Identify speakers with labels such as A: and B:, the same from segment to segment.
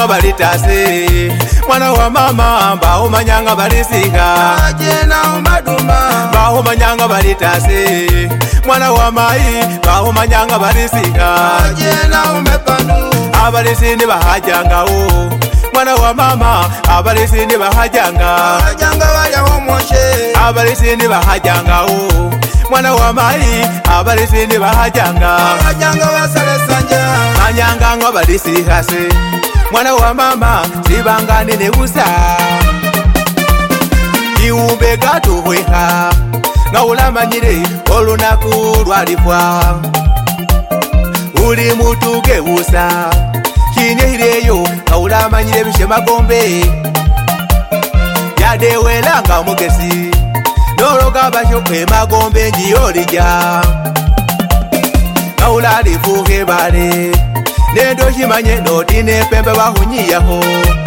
A: balitase mwana wa mama mbaho manyanga balisika
B: ajena umaduma
A: mbaho manyanga balitase mwana wa mai mbaho manyanga balisika
B: ajena umepandu
A: abalisini bahajangawo mwana wa mama abalisini bahajanga
B: ajanga waya omoshe
A: abalisini bahajangawo mwana wa mai abalisini bahajanga
B: ajanga wasale sanja
A: manyanga ngo balisikase mwana wa mama sibangane nebusa iumbe gatuhweha nga ulamanyire olunaku lwalifwa uli mutuge busa kinyehireyo nga ulamanyire bishemagombe yadewelanga mugesi nologa basho emagombe njiyolija nga ulalifuhe bale nendo shimanye notine pembe bahunyiyaho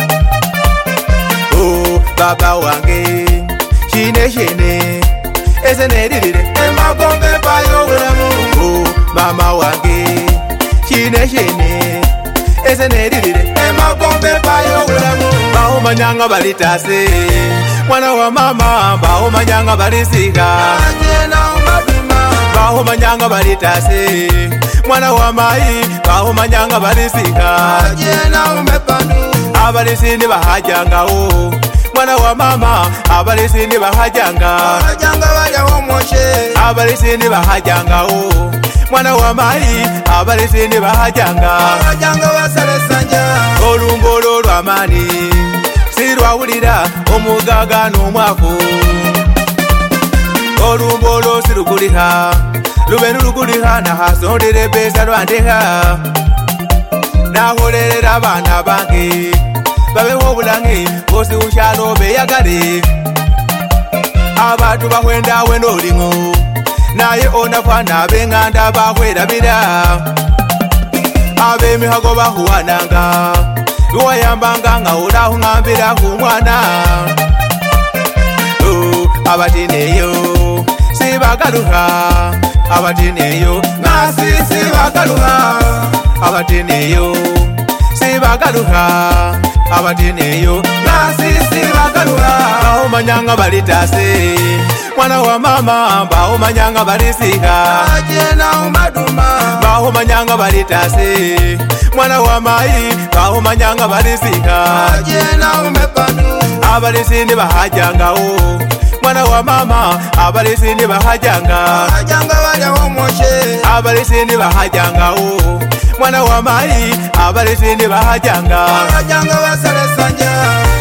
A: baba wange shine shine ese nedirire
B: emagombe payo ulamu
A: mama wange shine shine ese nedirire
B: emagombe payo ulamu
A: baho manyanga balitase mwana wa mama baho manyanga balisika
B: ajena umaduma
A: baho manyanga balitase mwana wa mai baho manyanga balisika
B: ajena umepandu
A: abalisini bahajangawo mwana wa mama abalisini bahajanga
B: ajanga waya omoshe
A: abalisini bahajangawo mwana wa mai abalisini bahajanga
B: ajanga wasale sanja
A: olumbolo lwamani sirwawulira omugaga n'omwavu olumbolo sirukuliha lube nulukuliha nahasondere besa lwandeha naholerera abaana bange babeho obulange bosi ushalo beyagale abantu bahwendawe n'olingo naye onafana abenganda bahwerabira abemihago bahuwananga luwayambanga nga olahungambira ku mwana abatineyo sibagaluha abatineyo nasi sibagaluha abatineyo sibagaluha abatineyo nasi sibagaluha baho manyanga balitase mwana wa mama baho manyanga balisika
B: ajena umaduma
A: baho manyanga balitase mwana wa mai baho manyanga balisika
B: ajena umepandu
A: abalisini bahajangawo mwana wa mama abalisini bahajanga
B: ajanga waya omoshe
A: abalisini bahajangawo mwana wa mai abalisini bahajanga
B: ajanga wasale sanja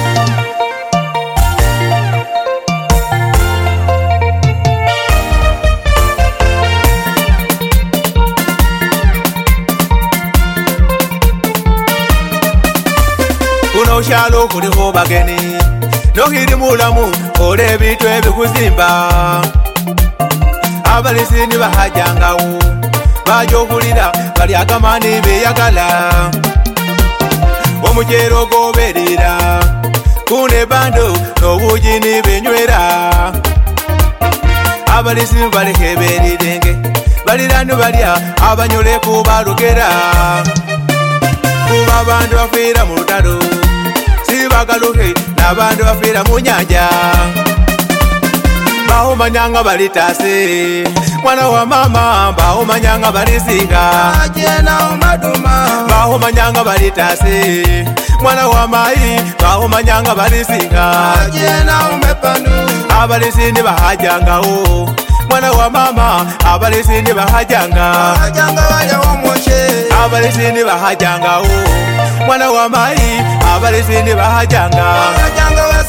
A: kuno ushalo kuliho bageni nohiri mulamu ole bitu ebikuzimba abalisini bahajangawo bajohulira bali agamani beyagala omujero goberera kune bando n'obujini benywera abalisini balekeberirenge baliranu balya abanyoleku balugera kuba bandu bafira mu lutalo sibagaluhe n'abandu bafira mu nyanja baho manyanga balitase mwana wa mama baho manyanga balisika
B: ajena umaduma
A: baho manyanga balitase mwana wa mai baho manyanga balisika
B: ajena umepandu
A: abalisini bahajangawo mwana wa mama abalisini bahajanga
B: ajanga waya omoshe
A: abalisini bahajangawo mwana wa mai abalisini bahajanga
B: ajanga